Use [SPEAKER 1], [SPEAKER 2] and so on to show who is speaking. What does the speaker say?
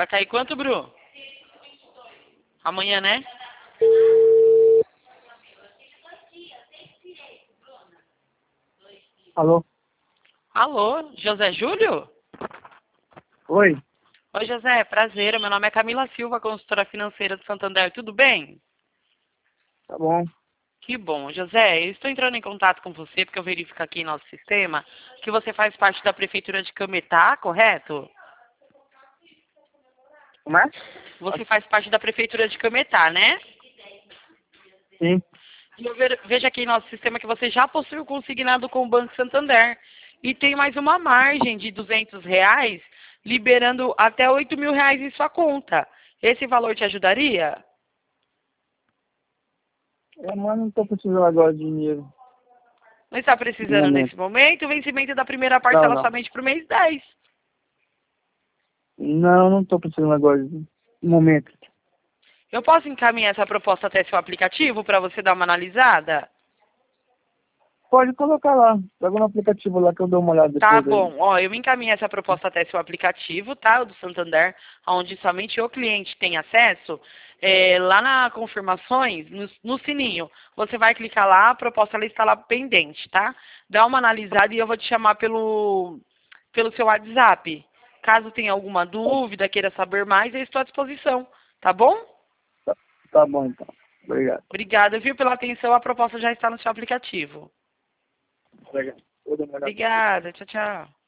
[SPEAKER 1] Vai cair quanto, Bru? Amanhã, né?
[SPEAKER 2] Alô?
[SPEAKER 1] Alô, José Júlio?
[SPEAKER 2] Oi?
[SPEAKER 1] Oi, José, prazer. Meu nome é Camila Silva, consultora financeira do Santander. Tudo bem?
[SPEAKER 2] Tá bom.
[SPEAKER 1] Que bom. José, eu estou entrando em contato com você porque eu verifico aqui em nosso sistema que você faz parte da Prefeitura de Cametá, correto?
[SPEAKER 2] Como é?
[SPEAKER 1] Você faz parte da Prefeitura de Cametá, né?
[SPEAKER 2] Sim.
[SPEAKER 1] E eu vejo aqui em nosso sistema que você já possui o consignado com o Banco Santander. E tem mais uma margem de R$ 200, liberando até R$ 8.000 em sua conta. Esse valor te ajudaria?
[SPEAKER 2] Mas não tô precisando agora de dinheiro.
[SPEAKER 1] Não está
[SPEAKER 2] No
[SPEAKER 1] precisando
[SPEAKER 2] momento.
[SPEAKER 1] nesse momento? O vencimento da primeira
[SPEAKER 2] Não,
[SPEAKER 1] parcela
[SPEAKER 2] não.
[SPEAKER 1] somente para o mês 10.
[SPEAKER 2] Não tô precisando agora. No momento.
[SPEAKER 1] Eu posso encaminhar essa proposta até seu aplicativo para você dar uma analisada?
[SPEAKER 2] Pode colocar lá. Pega no aplicativo lá que eu dou uma olhada
[SPEAKER 1] Tá
[SPEAKER 2] depois aí.
[SPEAKER 1] bom. Ó, eu encaminhei essa proposta até seu aplicativo, tá? O do Santander, onde somente o cliente tem acesso. Lá na confirmações, no sininho, você vai clicar lá, a proposta ela está lá pendente, tá? Dá uma analisada e eu vou te chamar pelo seu WhatsApp. Caso tenha alguma dúvida, queira saber mais, eu estou à disposição, tá bom?
[SPEAKER 2] Tá bom então. Obrigado.
[SPEAKER 1] Obrigada, viu, pela atenção. A proposta já está no seu aplicativo.
[SPEAKER 2] Obrigado. Vou dar uma olhada.
[SPEAKER 1] Obrigada. Tchau, tchau.